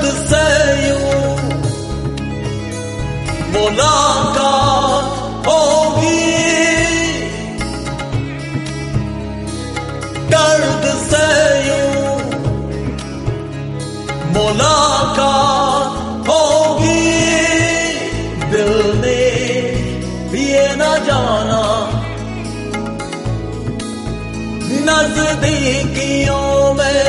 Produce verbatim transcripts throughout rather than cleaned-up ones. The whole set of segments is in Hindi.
से यूं मुलाकात होगी, दर्द से यूं मुलाकात होगी। दिल ने ये न जाना नजदीकियों में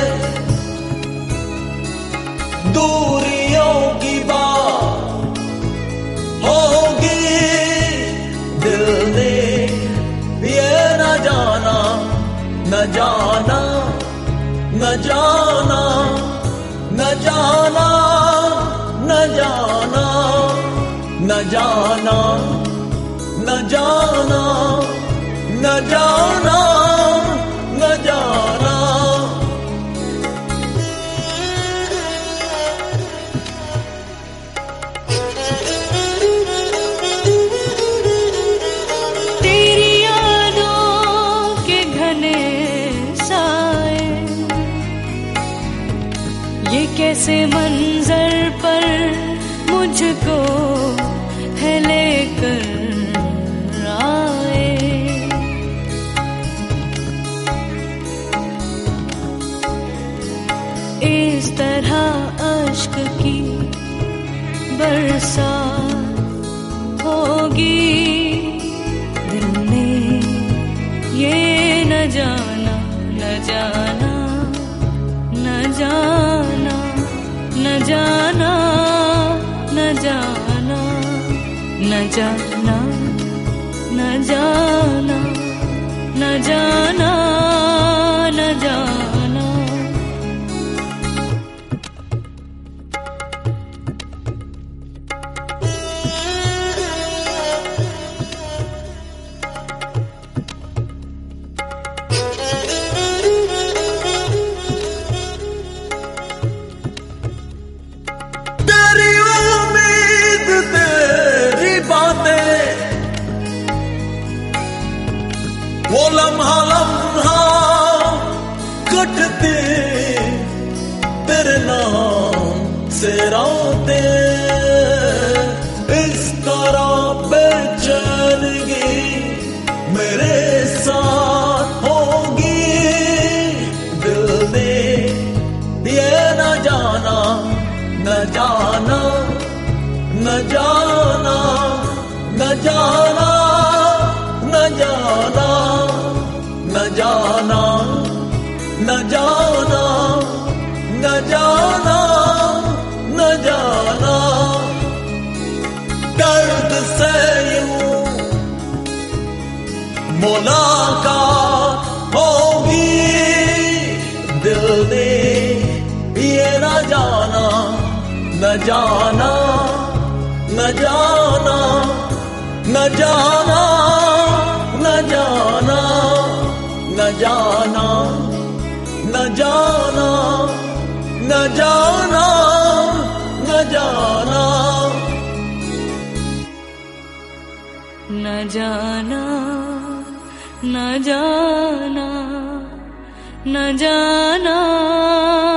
दूरियों की बात होगी। दिल ने ये न जाना न जाना न जाना न जाना न जाना न जाना न जाना न जाना न जाना। तेरी यादों के घने साए ये कैसे मंजर पर मुझको है लेकर आए। इस तरह अश्क की बरसात होगी। दिल ने ये न जाना न जाना न जाना न जाना न जाना न जाना न जाना न जाना न जाना। तेरी उम्मीद तेरी बातें वो लम्हा लम्हा कटते तेरे नाम से रातें। इस तरह बेचैनगी मेरे साथ होगी। दिल ने ये न जाना न जाना न जाना न जाना न जाना न जाना न जाना न जाना न जाना। दर्द से यूं मुलाकात होगी। दिल ने ये न जाना न जाना न जाना न जाना न जाना न जाना न जाना न जाना न जाना न जाना न जाना न जाना।